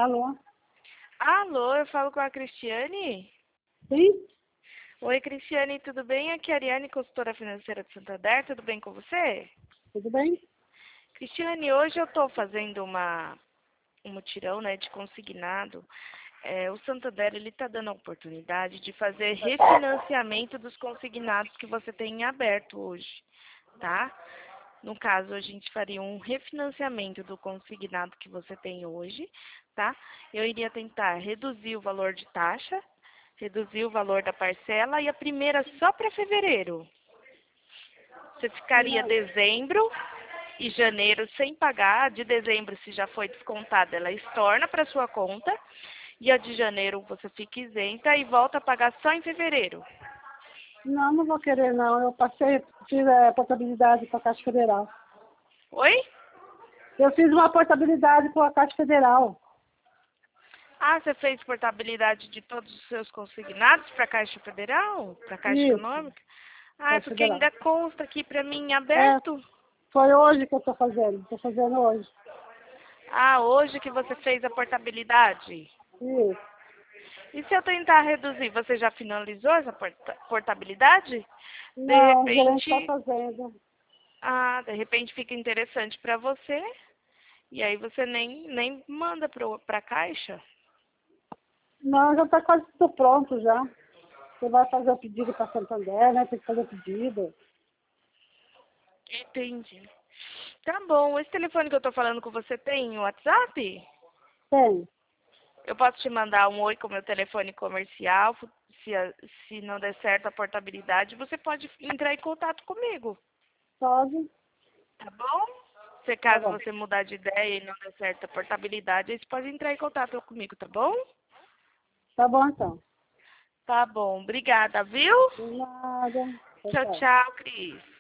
Alô? Alô, eu falo com a Cristiane? Sim? Oi, Cristiane, tudo bem? Aqui é a Ariane, consultora financeira de Santander, tudo bem com você? Tudo bem? Cristiane, hoje eu estou fazendo um mutirão, né, de consignado. O Santander, ele está dando a oportunidade de fazer refinanciamento dos consignados que você tem em aberto hoje, tá? No caso, a gente faria um refinanciamento do consignado que você tem hoje, tá? Eu iria tentar reduzir o valor de taxa, reduzir o valor da parcela e a primeira só para fevereiro. Você ficaria Não, dezembro e janeiro sem pagar. De dezembro, se já foi descontada, ela estorna para sua conta. E a de janeiro você fica isenta e volta a pagar só em fevereiro. não vou querer não. Eu fiz a portabilidade com a Caixa Federal. Oi? Eu fiz uma portabilidade com a Caixa Federal. Ah, você fez portabilidade de todos os seus consignados para a Caixa Federal? Para a Caixa Isso, Econômica? Ah, é Caixa porque Federal. ainda consta aqui para mim em É, aberto. foi hoje que eu estou fazendo. Estou fazendo hoje. Ah, hoje que você fez a portabilidade. Isso. E se eu tentar reduzir, você já finalizou essa portabilidade? De Não, o gerente está repente, fazendo. fica interessante para você. E aí você nem manda para a Caixa. Não, já está quase tudo pronto já. Você vai fazer o pedido para Santander, né? Tem que fazer o pedido. Entendi. Tá bom. Esse telefone que eu tô falando com você tem WhatsApp? Tem. Eu posso te mandar um oi com meu telefone comercial. Se não der certo a portabilidade, você pode entrar em contato comigo. Pode. Tá bom? Se Tá caso bom. você mudar de ideia e não der certo a portabilidade, aí você pode entrar em contato comigo, tá bom? Tá bom então. Tá bom. Obrigada, viu? De nada. Tchau, Tchau, tchau. tchau, Cris.